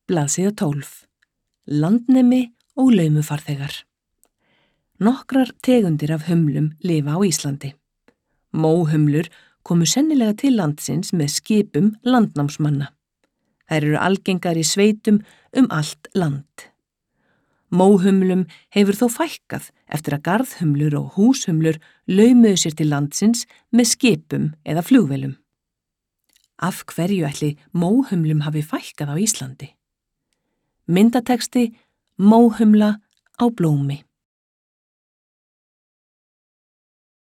Blaðsíða 12. Landnemi og laumufarþegar. Nokkrar tegundir af humlum lifa á Íslandi. Móhumlur komu sennilega til landsins með skipum landnámsmanna. Þær eru algengar í sveitum allt land. Móhumlum hefur þó fækkað eftir að garðhumlur og húshumlur laumuðu sér til landsins með skipum eða flugvélum. Af hverju ætli móhumlum hafi fækkað á Íslandi? Myndatexti: Móhumla á blómi.